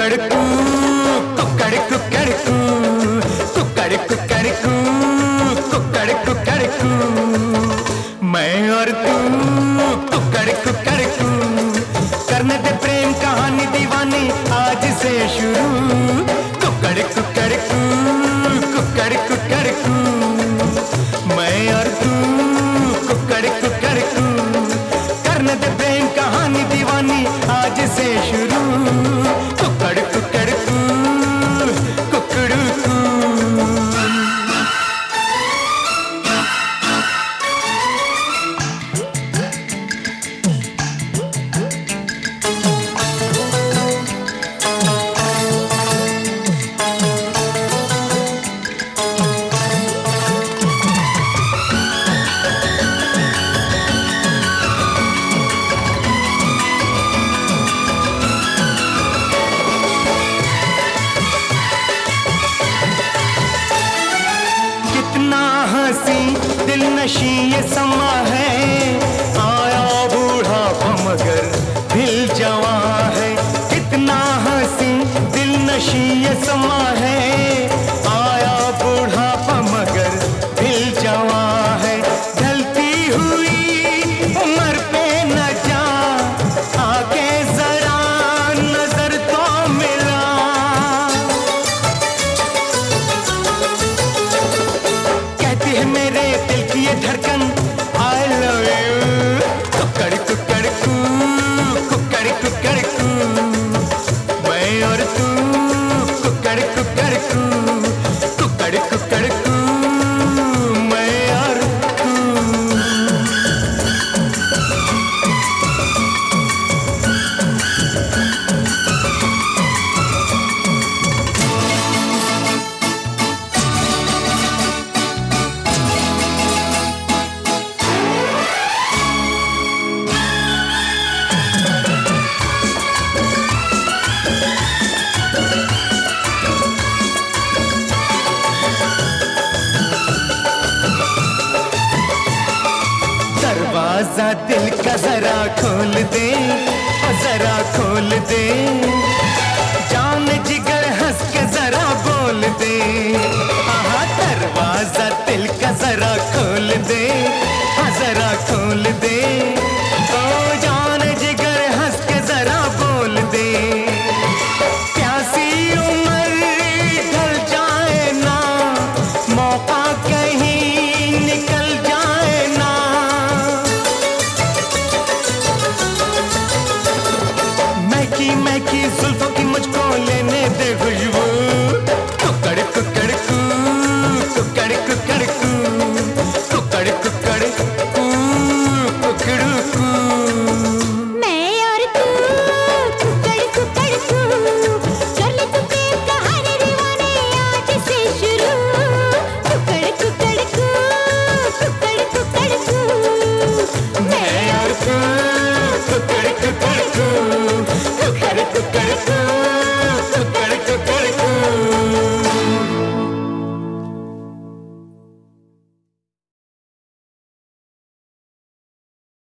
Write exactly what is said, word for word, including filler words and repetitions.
कुकड़कू कुकड़ कुकड़कू कुकड़ कुकड़कू कुकड़ कुकड़कू मैं और तू कुकड़ कुकड़कू करने दे प्रेम कहानी दीवानी आज से शुरू कुकड़ कुकड़कू कुकड़ कुकड़कू मैं और तू कुकड़ कुकड़कू करने दे प्रेम कहानी दीवानी आज से शुरू कुकड़ कुकड़कू कुकड़कू। दिल नशी ये समा है आया बूढ़ा मगर दिल जवां है कितना हंसी दिल नशी ये समा है आया बूढ़ा मगर दिल जवां है ढलती हुई उम्र पे न जा आके जरा नजर तो मिला कहती है मेरे ये धड़कन I love you कुकड़ कुकड़कू कुकड़ कुकड़कू मैं और तू कुकड़ कुकड़कू कुकड़ कुकड़कू मैं और तू। दरवाजा दिल का जरा खोल दे जरा खोल दे जान जिगर हंस के जरा बोल दे हाँ दरवाजा दिल का जरा खोल दे